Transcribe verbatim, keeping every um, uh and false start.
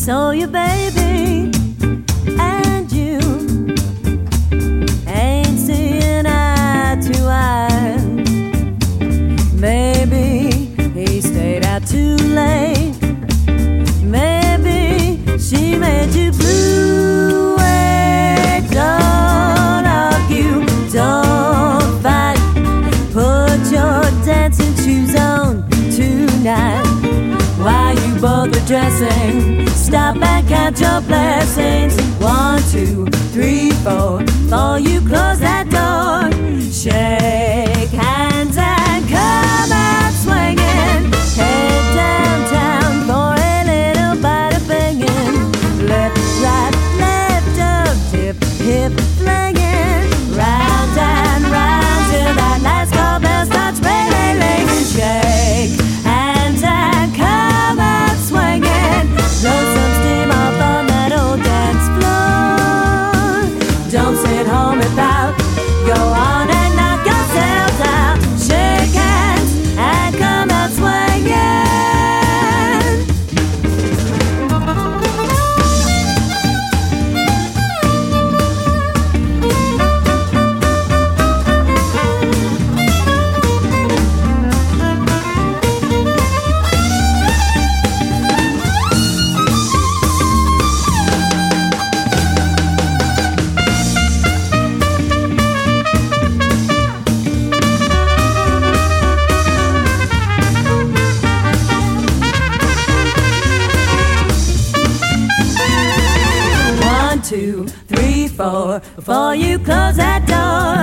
So your baby and you ain't seeing eye to eye. Maybe he stayed out too late. Maybe she made you blue. Wait, don't argue, don't fight. Put your dancing shoes on tonight. While you both are dressing, stop and count your blessings. One, two, three, four. Before you close that door, shake hands and come out swinging. Head downtown for a little bite of banging. Left, right, left, up, tip, hip, flinging. Round and round till that last call bell starts ringing. Shake hands and come out swinging. Blow some steam off on that old dance floor. Don't sit home and pout. Go on and knock yourselves out. Shake hands and come out swinging. Two, three, four. Before you close that door,